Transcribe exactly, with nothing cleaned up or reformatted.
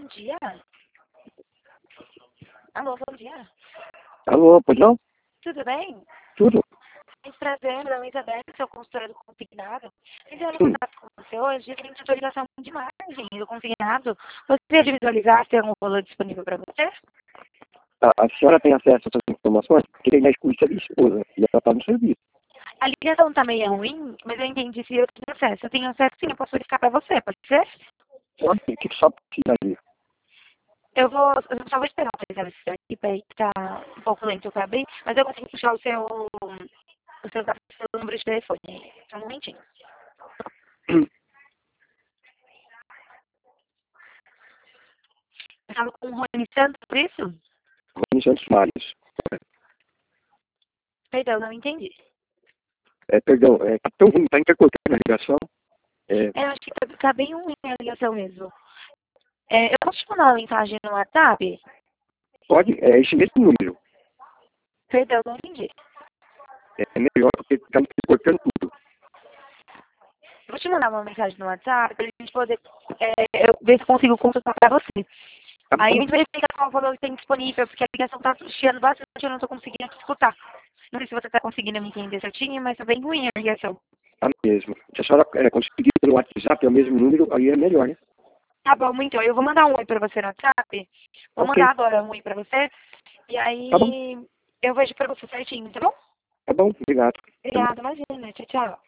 dia. Alô, bom dia. Alô, pois não? Tudo bem? Tudo? Muito prazer, meu nome é Isabel, sou consultora do consignado. Entrando em Sim. contato com você hoje, tem visualização de margem do consignado. Gostaria de visualizar se tem algum valor disponível para você? A, a senhora tem acesso a essas informações? Porque tem na escuta da minha esposa e ela está no serviço. A ligação tá meio ruim, mas eu entendi se eu tenho acesso. Eu tenho acesso sim, eu posso verificar para você, pode ser? Pode, o que só precisa ali? Eu vou, eu só vou esperar atualizar esse aqui, peraí, que tá um pouco lento para abrir, mas eu consigo puxar o seu, o seu, o seu número de telefone. Só um momentinho. Eu falo com o Rony Santos, por isso? Rony Santos Mares. Perdão, não entendi. É, perdão, é tá tão ruim, está intercortando a ligação. É, É, eu acho que tá, tá bem ruim a ligação mesmo. É, eu posso te mandar uma mensagem no WhatsApp? pode, é esse mesmo número. Perdão, não entendi. É melhor porque está intercortando tudo. Eu vou te mandar uma mensagem no WhatsApp pra gente poder é, eu ver se eu consigo consultar pra você. Tá Aí a bom? gente verifica qual valor tem disponível, porque a ligação tá chiando bastante, eu não tô conseguindo te escutar. Não sei se você tá conseguindo me entender certinho, mas tá bem ruim a ligação. Tá mesmo. Se a senhora é, conseguir pelo WhatsApp, é o mesmo número, aí é melhor, né? Tá bom, então, eu vou mandar um oi pra você no WhatsApp. Vou Ok, mandar agora um oi pra você. E tá bom. aí eu vejo pra você certinho, tá bom? Tá bom, obrigado. Até mais. Obrigada, imagina. Tchau, tchau.